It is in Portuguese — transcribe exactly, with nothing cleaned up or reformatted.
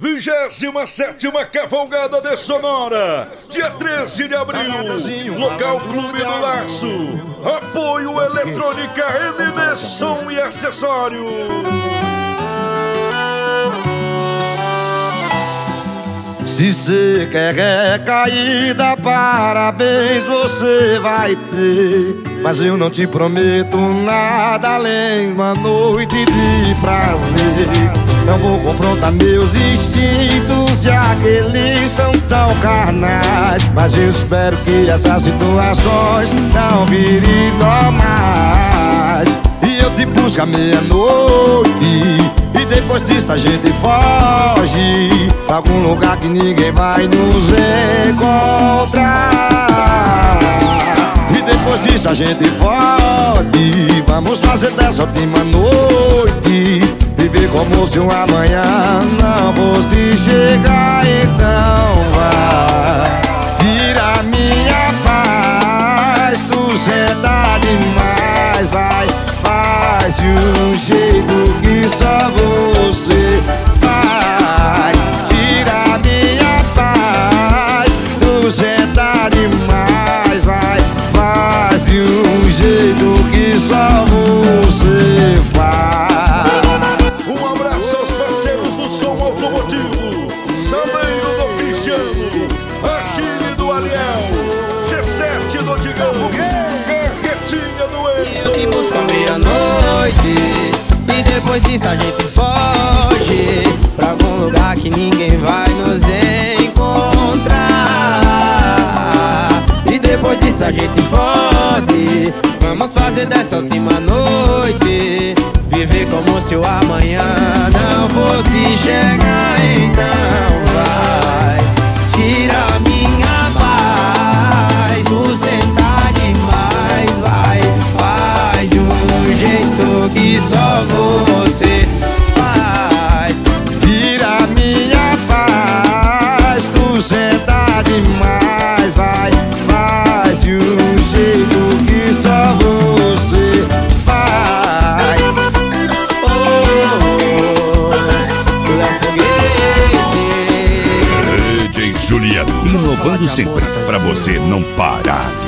Vigésima sétima Cavalgada de Sonora, dia treze de abril, local Clube do Laço. Apoio Eletrônica M D Som e Acessórios. Se cê quer recaída, parabéns você vai ter. Mas eu não te prometo nada além uma noite de prazer. Não vou confrontar meus instintos, já que eles são tão carnais. Mas eu espero que essas situações não virem normais. E eu te busco à meia-noite, e depois disso a gente foge pra algum lugar que ninguém vai nos encontrar. E depois disso a gente foge, vamos fazer dessa última noite viver como se um amanhã não fosse chegar. Então vai, tira minha paz, tu senta demais. Vai, faz de um jeito que só você faz. Tira minha paz, tu senta demais. Vai, faz de um jeito que só você faz. Sameiro do Cristiano, Achille do Ariel, G sete do Digão, Carretinha do Enzo. Eu te busco à meia-noite, e depois disso a gente foge pra algum lugar que ninguém vai nos encontrar. E depois disso a gente fode, vamos fazer dessa última noite viver como se o amanhã não fosse chegar. Então vai, tira minha paz, tu senta demais. Vai, faz de um jeito que só você faz. Tira minha paz, tu senta demais. Vai, faz de um jeito que só você faz. D J Juliano, inovando sempre pra você não parar.